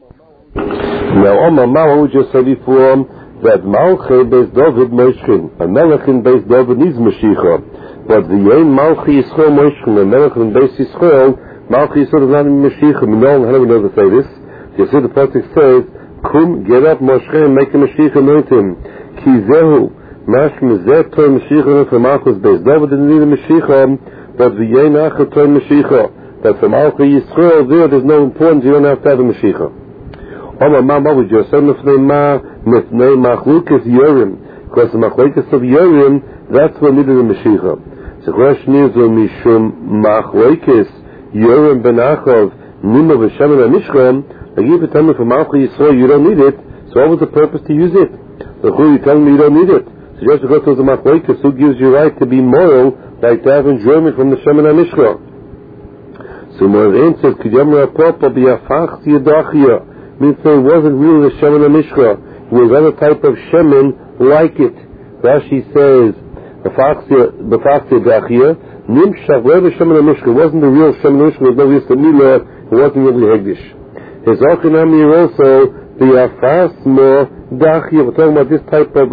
Now, Omar Mahu just said before that Malchi Beis David Moshchin, a Melech in Beis David needs Mashiach, but the Ein Malchi Yisrael Moshchin, a Melech in Beis Yisrael, Malchi Yisrael is not in Mashiach. We know, how do we know to say this? You see, the pasuk says, "Kum get up Moshe and make a Mashiach anoint him." Ki zehu mashmi zeh toy Mashiach for Malchus Beis David didn't need a Mashiach, but the Ein Achad toy Mashiach. That for Malchi Yisrael there's no importance. You don't have to have a Mashiach. Omar Mama we just said Mifnei Machlukes Yorim, because the Machlukes of Yorim, that's what needed a Mashiach. So the question is, Mishum Machlukes Yorim Ben Achov Nima V'Shemen HaMishkan, like if you tell me for Malchi Yisrael you don't need it, so what was the purpose to use it? So who are you telling me you don't need it? So just because it was a Machlukes, who gives you right to be moral, like to have enjoyment from the Shemen HaMishkan? So Morav says, K'yam Rapapa B'Yafach Tziyadachiyah, means it wasn't really the Shemen HaMishcha. It was other type of Shemen like it. Rashi says, B'Fachti Dachia, Nimshach, where the Shemen HaMishcha, it wasn't the real Shemen HaMishcha, it was no Yistamila, it wasn't really Hegdish. His Ochanam here also, the Afasmo Dachia, we're talking about this type of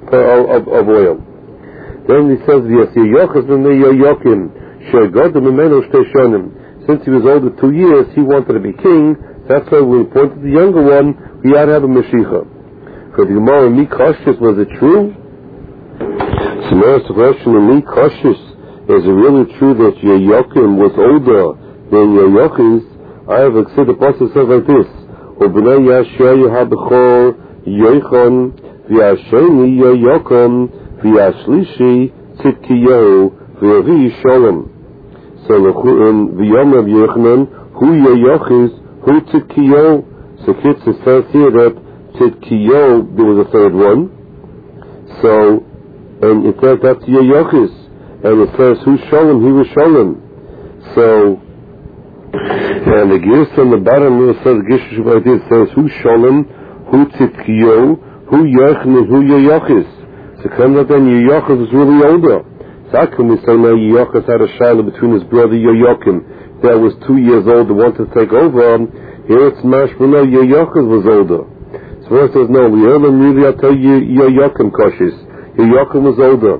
oil. Then he says, V'Yasiyochas B'nei Yoyokim, She'godim Imenu Shtei. Since he was older 2 years, he wanted to be king. That's why we pointed to the younger one, we had to have a Mashiach. For the Gemara, Mi Koshes, was it true? So now the question of Mi Koshes, is it really true that Yoakim was older than Yoachis? I have said the Apostle says like this, Ubnei Yashua HaBechor Yoichon, V'Yasheni Yoakim, V'Yashlishi Tzidkiyahu, V'Yavi Sholem. So in V'Yom Rav Yochanan, Hu Yoachis, Who Tzidkiyo? So Kitzur says here that Tzidkiyo, there was a third one. So, and it says that's Yoachis. And it says, who Sholem? He was Sholem. So, and the Gis on the bottom it says, Gishush like this, says, who Sholem? Who Tzidkiyo? Who Yochanan? Who Yoachis? So come that then Yoachis was really older. So how can we say now Yoachis had a shiloh between his brother Yoakim that was 2 years old, that wanted to take over? Here it's mashma, Yoachim was older. So first says, no, we heard him really, I'll tell you, Yoakim Koshis. Yoakim was older.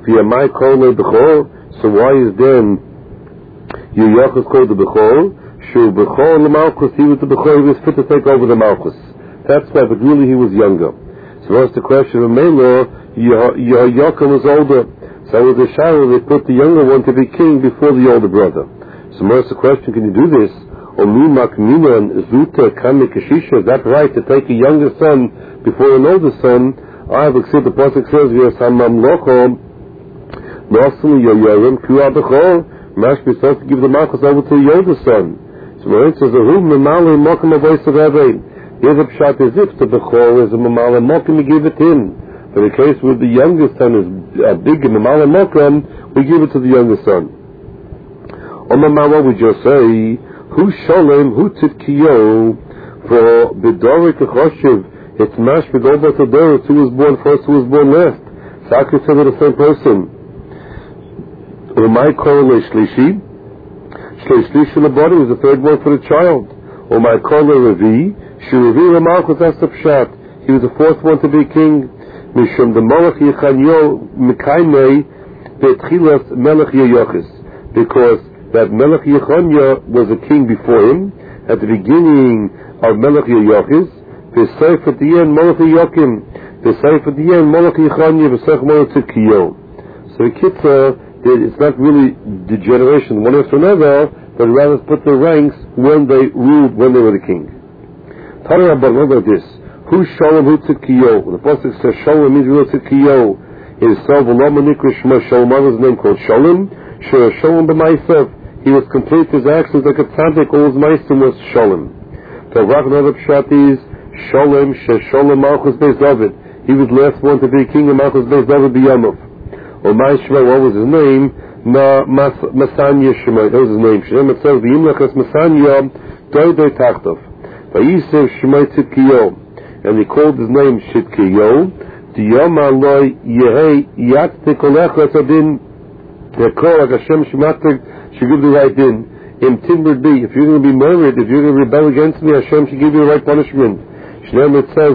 So why is then Yoachim called the Bechor? Shu Bechor the Malchus, he was the Bechor, he was fit to take over the Malchus. That's why, but really he was younger. So first the question of Melor, Yoachim was older. So with the Shiloh, they put the younger one to be king before the older brother. So first the question, can you do this? Is that right to take a younger son before an older son? I have accepted the pasuk says we are must be supposed to give the Malchus over to the older son. So my answer is here the pshat is if the Bechor is a Mamala Mokum, we give it in. For the case where the youngest son is big in Mamala Mokum, we give it to the younger son. What would you say? Who Sholem, who Tzidkiyo, for B'Dorik Choshev, it's Mash B'Dorik Todoros, who was born first, who was born last. So I could say they're the same person. My Korah Shlishi, Shlishi Labadi was the third one for the child. Or my Korah Revi, Shuravi Lamalchus, that's the Pshat. He was the fourth one to be king. Mishum the Malach Yechanyo Mekainei Betchilas Melech Yoachis, because that Melech Yechanya was a king before him, at the beginning of Melech Yoachis, the Seif at the end, Melech Yoakim, the Seif at the end, Melech Yechanya, the Seif Melech Tzidkiyo. So the Kitzur, it's not really the generation one after another, but rather put the ranks when they ruled, when they were the king. Tara Rabban, look at this. Who Sholem, who Tzidkiyo? The pasuk says Sholem means real Tzidkiyo. It is so, V'lama Nikra Shema Sholem, mother's name called Sholem, Shur Sholem b'Maisav. He was complete his actions like a tzaddik, all his meisim was Sholem. The another pshat is Sholem, Sholem Malchus Beis David. He was the last one to be king of Malchus Beis David b'Yamov. Or Maishma, what was his name? Masanya Shema, that was his name. Shem itself, V'yimlachas Masanya, Doi Doi Tachtov. V'yisev Shema Tzidkiyo. And he called his name Tzidkiyo. Diyom Aloi Yehei Yat Tekolecha Tzadin. They call like Hashem Shematik, she give the right in. Im timbered be, if you're going to be murdered, if you're going to rebel against me, Hashem should give you the right punishment. Shneim, it says,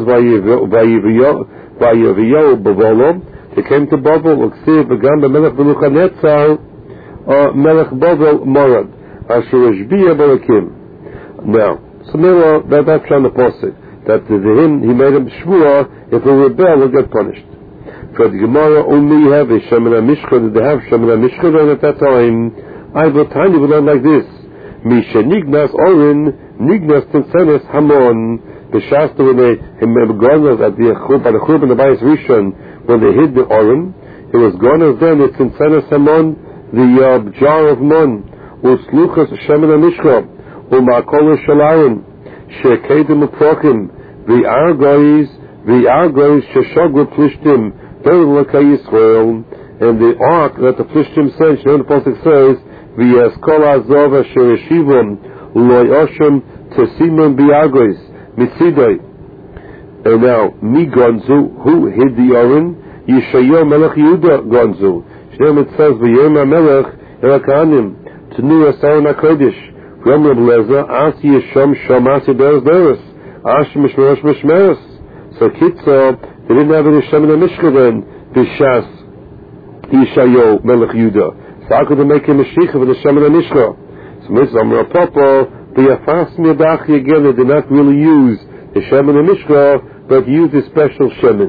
Vayeviyo Bavolo, they came to Bavel, Uksiv, Begam, Melech Beluchanetzar, Melech Bavel, Morad, Asher Eshbiya Balakim. Now, so that's on the Pasuk, that to him, he made him shvua, if a rebel will get punished. For the Gemara, only have a Shemin HaMishcha, did they have Shemin HaMishcha at that time? I will tell you, learn like this. Misha Nignas Orin, Nignas Tinsenes Hamon, the Shasta, when they gone at the Churban and the Bayis Rishon, when they hid the Orin, it was gone as then, it's Tinsenes Hamon, the jar of Mon, Usluchas Shemin HaMishcha, Umakol Shalarim, Shekedim Uprokim, the Argois, Sheshogru Plishtim, Yisrael, and the ark that the Plishtim sent, you know the Pasuk says, V'yaskol Azov Asher Yeshivim Loy Oshem Tesimim Biagos Mitzidai. And now, Mi Gonzu, who hid the Orin? Yishayahu Melech Yehuda Gonzu. Shneim, it says V'yom HaMelech Elakanim Tnu Asaron HaKodesh Yom Reb Leza As Yeshom Shom As Yeberes Beres Ash Mishmeres Mishmeres. So Kitzo, they didn't have any Shemin HaMishcha then, B'Shas Yishayahu Melech Yehuda. So how could they make him a Mashiach for the Shemin HaMishcha? So Mitzvah Amar Papa, B'Yafas Miadachi again, they did not really use the Shemin HaMishcha, but used a special Shemin.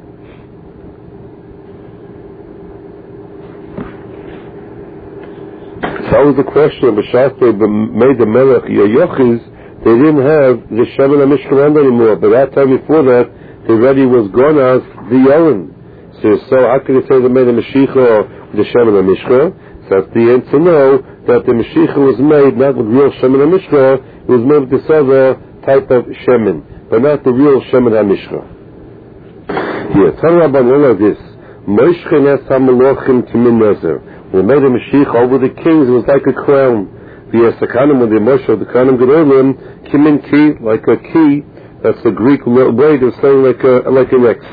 So that was the question of B'Shas they made the Melech Yochiz, they didn't have the Shemin HaMishcha anymore, but that time before that, the already was gone as the Oren. So how can you say they made a Mashiach with the Shemin HaMishcha? So that's the end to know that the Mashiach was made not with real Shemin HaMishcha, it was made with this other type of Shemin, but not the real Shemin HaMishcha. Here, tell Rabban all of this. Moshe Nes HaMelochim Kimin Nezer. When they made a Mashiach over the kings, it was like a crown. The Esakanim, when the Moshe of the Kanim Gedolim, Kimin Ki, like a key. That's the Greek way of saying like an X.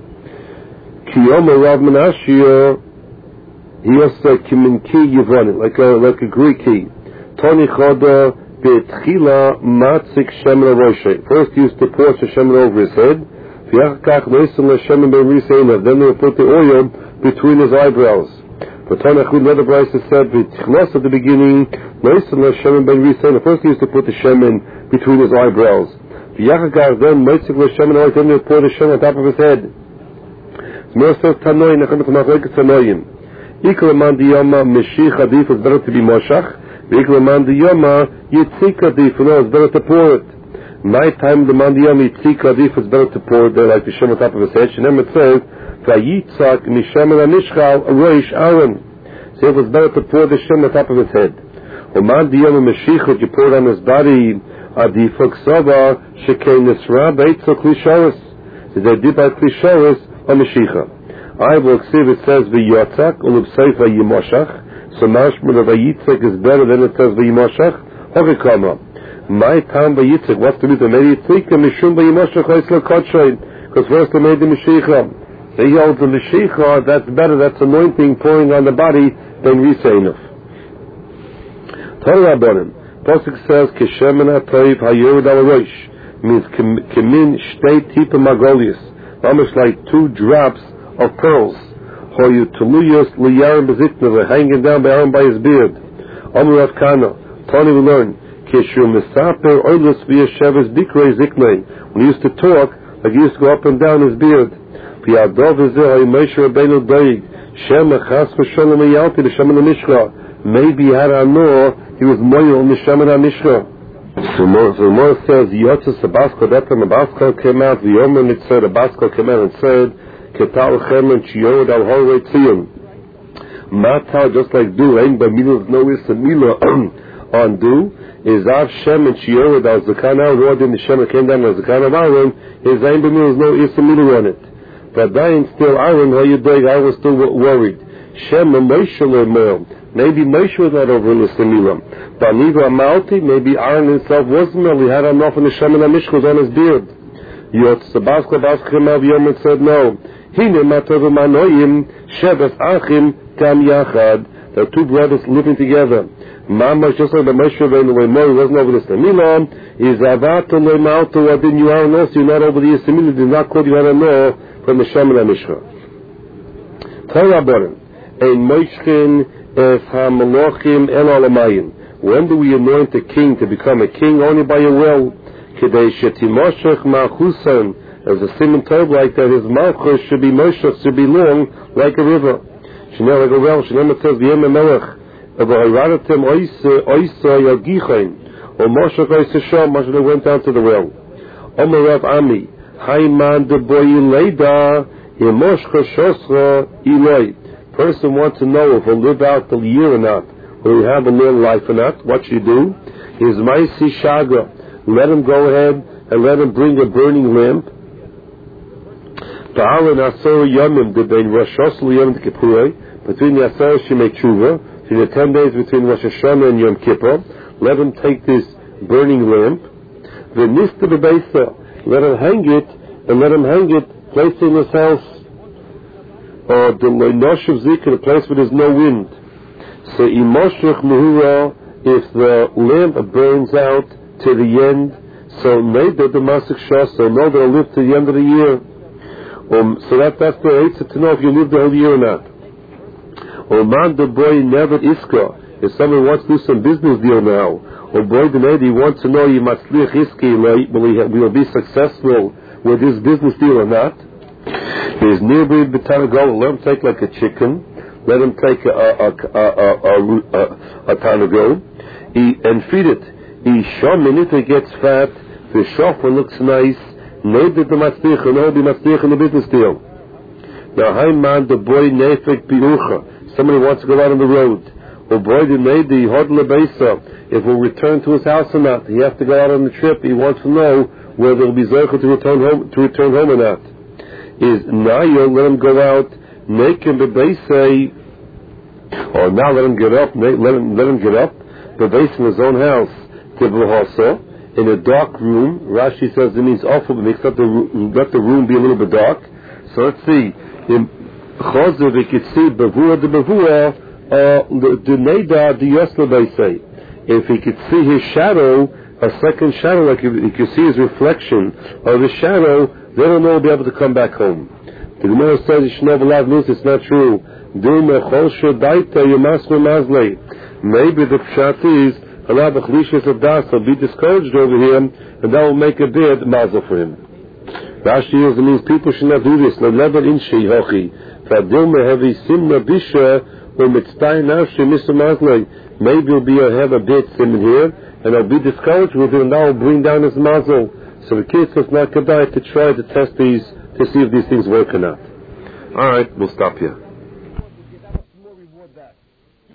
Kiyoma Rav Menashe, he also said Kimin Ki Yivonit, like a Greek key. Toni Choda Be'etchila Matzik Shemin Aroshe. First he used to pour the Shemin over his head. V'yachkach Noisim LaShemin Ben Riseinav. Then they would put the oil between his eyebrows. But Tanachud Leda Bryce said V'tchlos at the beginning Noisim LaShemin Ben Riseinav. First he used to put the Shemin between his eyebrows. V'yachkach then Noisim LaShemin Aroshe. Then they would pour the Shemin on top of his head. More says Tanoim, Nechem T'machloikas Tanoim. Ikla man diyama Meshich Adif is better to be Moshach. Ikla man diyama Yitzik Adif, it's better to pour it. My time the man diyama Yitzik Adif is better to pour it. They like the Shem on top of his head. Shenem it says Vayitzak Mishem HaMishchal Roish Aaron. So it was better to pour the Shem on top of his head. Man diyama Meshich, what you pour it on his body Adif Aksava Shekei Nisra Beitzak Klisharis. So they did by Klisharis or Meshicha. I will see if it says V'yotzak Ulubseifa Yimoshach. So Mashmud of Vayitzak is better than it says V'yimoshach. Hokekama. My time Vayitzak, what's the reason? Maybe Yitzika Mishum V'yimoshach Oisla Kodshain. Because first they made the Meshicha. They held the Meshicha, that's better, that's anointing pouring on the body than Riseinov. Torah Rabbanim. Pasuk says Kishemen HaToiv HaYerid Al Rosh. Means Kimin Shtei Tipa Magolius. Almost like 2 drops of pearls. Hoyu Tuluyos Liyarim Bezikna, hanging down by Aaron by his beard. Amr Rav Kana. Tony will learn. Kishu Misaper Oilus V'yesheves Bikrei Ziknei. When he used to talk, like he used to go up and down his beard. V'yadov Ezeh Moshe Rabbeinu Doig. Shem Echas V'sholem Eyalti L'Shemin HaMishcha. Maybe he had Anor, he was Moyel L'Shemin HaMishcha. So Mor says, Yotzes Abasko, that time Abasko came out, the Yomen it said, Abasko came out and said, Ketal Chemen Chiyorod Al Horei Tziyim. Matal, just like do, ain't by Milah no is a Milah on do, is Av Shem and Chiyorod Al Zakan Al, who in the Shem came down as Zakan of Aaron, is ain't by Milah no is a Milah on it. But then still Aaron, how you doing, I was still worried. Shem and Moshe Lemel. Maybe Moshe was not over in the Semilam. But neither Amalti, maybe Aaron himself wasn't there. He had enough in the Shemin HaMishcha on his beard. Yotz Sabasko came out Yom and said no. Hine Matov Manoyim Sheves Achim Kam Yachad. There are two brothers living together. Mama, just like the Moshe Rabbeinu, the way Mori wasn't over the Semila, is Avato Leimalto, Adin Yuar Nos, you're not over the Semila, did not call you out no from the Shaman HaMishra. Torah Barim, Ein Moishkin Es HaMalochim El Alamayim. When do we anoint a king to become a king? Only by a will. Kedei Shetimoshech Malchusan, as a Simon told like that, his Malchus should be Moshech, should be long like a river. Shnei like a well, Shnei says, V'yem Melech, V'hiradatem Oisa Yagichain, or Moshech Oisa Shom, Moshe went down to the well. Omer Rav Ami, Hayman de Boyi Leida, Yemoshcha Shosra Eloi. Person wants to know if he'll live out the year or not, will he have a little life or not. What should he do? Is Maisi Shaga. Let him go ahead and let him bring a burning lamp. Between the Asar Shemei Tshuva, between the 10 days between Rosh Hashanah and Yom Kippur, let him take this burning lamp. Let him hang it, and let him hang it, place it in his house, or the Noshov Zik, in a place where there's no wind. So Imoshech Mehura, if the lamp burns out to the end, so maybe the Masik Shah, so know that it'll live to the end of the year. So that's the answer to know if you live the whole year or not. Man the boy never iska. If someone wants to do some business deal now, or boy the lady wants to know you must will be successful with this business deal or not. There's nearby B'Tanago, let him take like a chicken, let him take a Tanago, and feed it. If it gets fat, the shofar looks nice, maybe the matzlich, and he'll be matzlich in the business deal. Now, man, the boy nefek birucha. Somebody wants to go out on the road. Or boy, the lady hodle beisa. If he'll return to his house or not, he has to go out on the trip. He wants to know whether he'll be zeicha to return home or not. Is nayo, let him go out, make him bebeisei, or now let him get up, let him get up, bebeis in his own house, tibluhosa, in a dark room. Rashi says it means awful, but makes let the room be a little bit dark. So let's see. In Chosev, we could see bevua de bevua, the neda de yosla beisei. If he could see his shadow, a second shadow, like he could see his reflection of the shadow, they don't know he'll be able to come back home. The Gemara says it's not true. Maybe the pshat is Allah the chlishas of das will be discouraged over him, and that will make a bid mazel for him. Rashi is, it means people should not do this. Maybe he'll have a bit sim here, and he'll be discouraged with him, and that will bring down his mazel. So the kids was not kedai to try to test these, to see if these things work or not. Alright, we'll stop here.